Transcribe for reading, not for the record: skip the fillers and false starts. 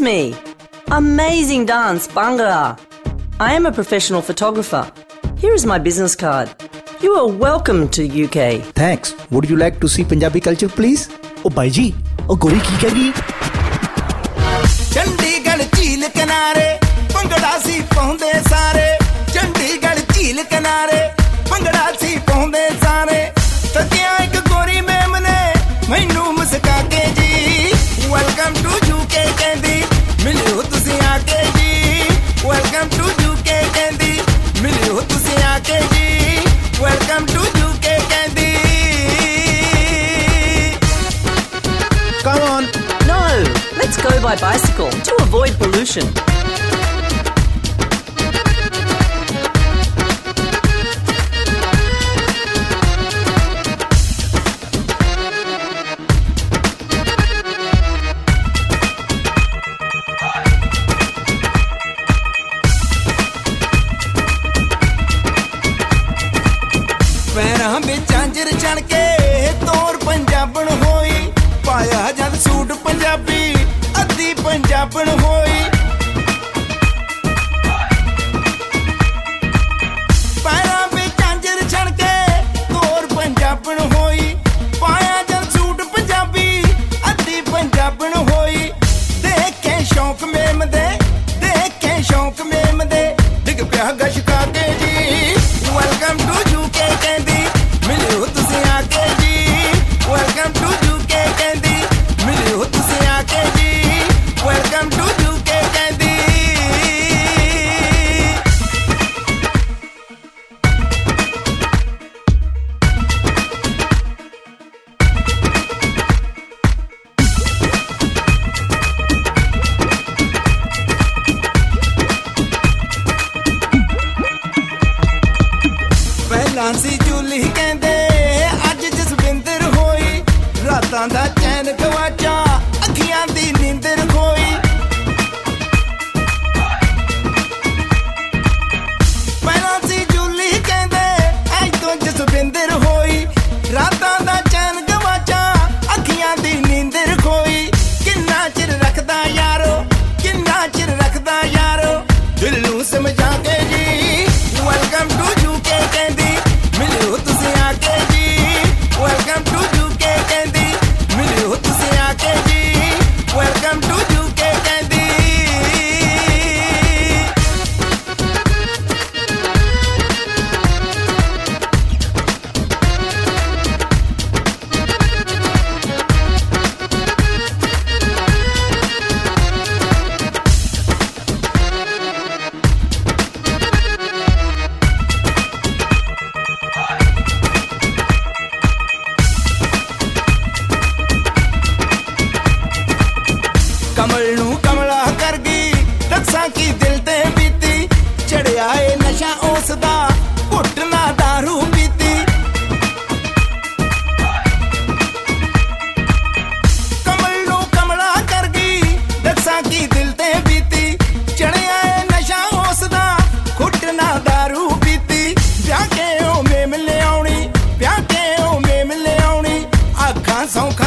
me. Amazing dance, Bhangra. I am a professional photographer. Here is my business card. You are welcome to UK. Thanks. Would you like to see Punjabi culture, please? Oh, bhai ji, oh gori ki kehegi? Chandigarh झील किनारे भंगड़ा सी पाउंदे सारे चंडीगढ़ झील किनारे भंगड़ा सी पाउंदे सारे तकिया एक गोरी ma'am ने मैनू मुस्का के जी वेलकम टू यूके कहंदी मिलियो तुसी आके जी वेलकम टू यूके कहंदी मिलियो तुसी आके जी वेलकम टू यूके कहंदी Come on. No, let's go by bicycle to avoid pollution. पैरां विच झांजर चढ़ के तोर पंजाबण होई पाया जद सूट पंजाबी अद्धी पंजाबण होई पैरां विच झांजर चढ़ के तोर पंजाबण होई पाया जद सूट पंजाबी अद्धी पंजाबण होई देख के शौक मेम दे देख के शौक मेम दे डिग पिया गश के जी वेलकम टू यूके कहंदी मिलियो तुसी आके जी वेलकम टू यूके कहंदी मिलियो तुसी आके जी वेलकम टू यूके कहंदी ਪਹਿਲਾਂ ਸੀ ਜੂਲੀ ਕਹਿੰਦੇ ਅੱਜ ਜਸਵਿੰਦਰ ਹੋਈ ਰਾਤਾਂ ਦਾ ਚੈਨ ਗਵਾਚਾ ਅੱਖੀਆਂ ਦੀ ਨੀਂਦਰ ਖੋਈ ਪਹਿਲਾਂ ਸੀ ਜੂਲੀ ਕਹਿੰਦੇ ਅੱਜ ਤੋਂ ਜਸਵਿੰਦਰ ਹੋਈ ਰਾਤਾਂ ਦਾ ਚੈਨ ਗਵਾਚਾ ਅੱਖੀਆਂ ਦੀ ਨੀਂਦਰ ਖੋਈ ਕਿੰਨਾ ਚਿਰ ਰੱਖਦਾ ਯਾਰੋ ਕਿੰਨਾ ਚਿਰ ਰੱਖਦਾ ਯਾਰੋ ਦਿਲ ਨੂੰ ਸਮਝਾ ਕੇ ਜੀ ਵੈਲਕਮ ਟੂ ਯੂਕੇ ਕਹਿੰਦੀ ਮਿਲਿਓ ਤੁਸੀਂ ਆਕੇ ਜੀ ਵੈਲਕਮ ਟੂ ਯੂਕੇ ਕਹਿੰਦੀ ਮਿਲਿਓ ਤੁਸੀਂ ਆਕੇ ਜੀ ਵੈਲਕਮ ਟੂ ਯੂਕੇ ਕਹਿੰਦੀ कमल नू कमला कर गई रक्सा की दिल ते बीती चढ़िया ए नशा उसदा घुटना दारू पीती कमल नू कमला कर गई रक्सा की दिल ते बीती चढ़िया ए नशा उसदा घुटना दारू पीती ब्याह के ओ मेम ले आउणी ब्याह के ओ मेम ले आउणी आखां सौखा